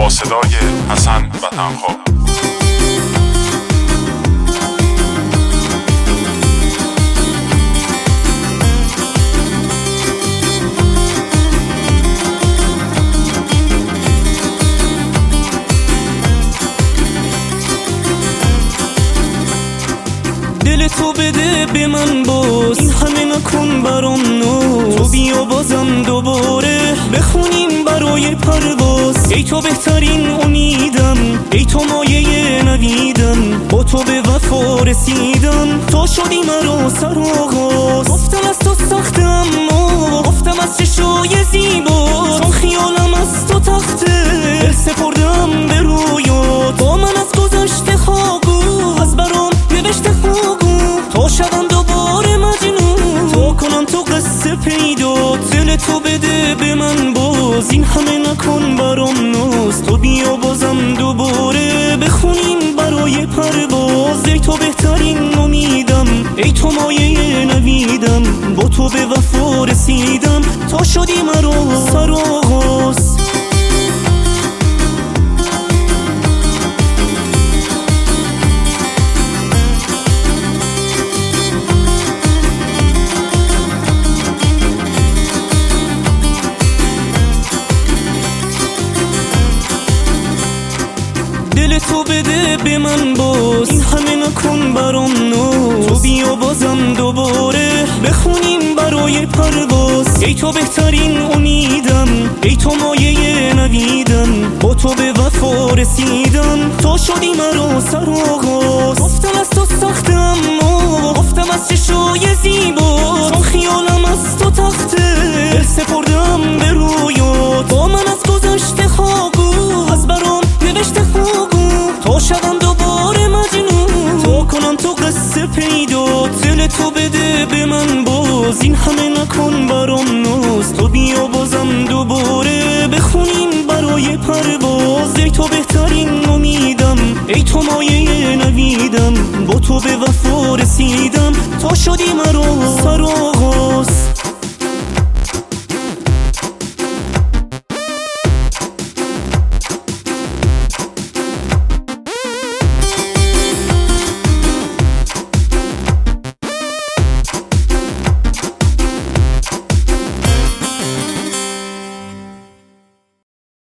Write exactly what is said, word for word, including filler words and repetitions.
با صدای حسن وطنخواه. دل تو بده به من باز، این همه نکن برام ناز. تو بیا بازم دوباره بخونیم برای پرواز. ای تو بهترین امیدم، ای تو مایه نویدم. با تو به وفا رسیدم، تو شدی مرا سرآغاز. گفتم از تو سخته اما گفتم از چشای زیبا. چون خیالم از تو تخته سپردم به رویات. با من از گذشته خاگو، از برام نوشته خاگو. تا شدم دوباره مجنون، تا کنم تو قصه پیدا. دل تو بده به من باز، این همه نکن برام ناز. تو بیا بازم دوباره بخونیم برای پرواز. ای تو بهترین امیدم، ای تو مایه نویدم. با تو به وفا رسیدم، تا شدی مرا سرآغاز. دل تو بده به من باز، این همه نکن برام ناز. تو بیا بازم دوباره بخونیم برای پرواز. ای تو بهترین امیدم، ای تو مایه نویدم. با تو به وفا رسیدم، تا شدی مرا سرآغاز. گفتم از تو سخته اما گفتم از چشای زیبا. چون خیالم از تو تخته سپردم به رویات. با من از گذشته خاگو، از برام نوشته خاگو. تا شدم دوباره مجنون، تا کنم تو قصه پیدا. دل تو بده به من باز، این همه نکن برام ناز. تو بیا بازم دوباره بخونیم برای پرواز. ای تو بهترین امیدم، ای تو مایه نویدم. با تو به وفا رسیدم، تا شدی مرا سرآغاز.